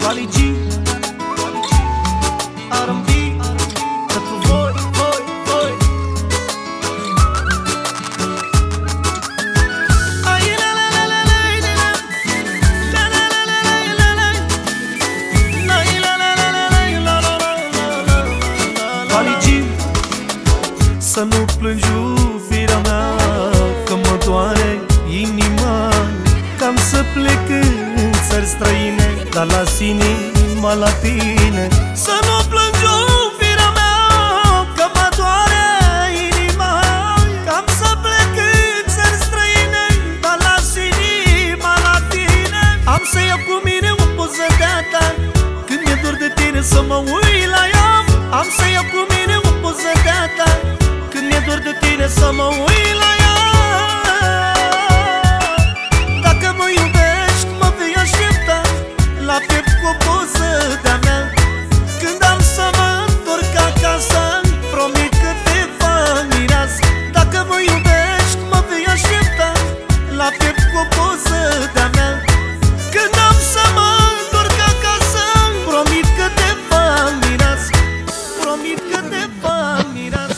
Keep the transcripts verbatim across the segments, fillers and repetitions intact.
Wally G, R and B, pentru voi, voi, voi. Ai la la la la la la la la la la la la la la la la la la. Wally G, să nu plângi iubirea mea, că mă doare inima, cam să plec în țări străine, dar las inima la tine. Să nu plângi iubirea mea, că mă doare inima, cam să plec în țări străine, dar las inima la tine. Am să iau cu mine o poză de-a ta, când mi-e dor de tine să mă uit la ea. Am să iau cu mine o poză de-a ta, când mi-e dor de tine să mă uit la ea. Dacă mă iubești, mă vei aștepta la piept cu o poză de-a mea. Când am să mă întorc acasă, promit că te va mireasă. Dacă mă iubești, mă vei aștepta la piept cu o poză de-a mea. Când am să mă întorc acasă, promit că te va mireasă. Promit că te va mireasă.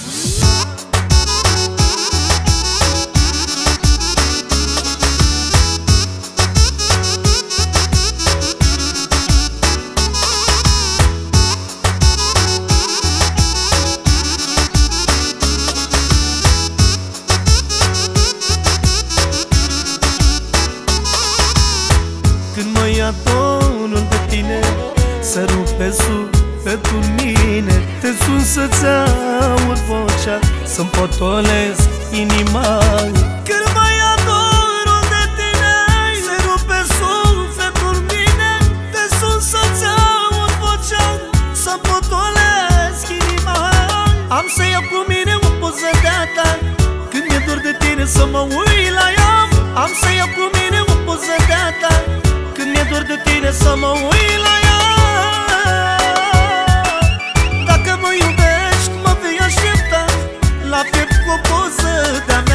Când mă ia dorul de tine, să rupe sufletul mine. Te sun să-ți aud vocea, să-mi potolesc inima. Când mă ia dorul de tine, să rupe sufletul mine. Te sun să-ți aud vocea, să-mi potolesc inima. Am să iau cu mine o poză de-a ta, când mi-e dor de tine să mă uit la ea. Am să iau cu mine o poză de-a ta, când mi-e dor de tine să mă uit la ea. Dacă mă iubești, mă vei aștepta la piept cu o poză de-a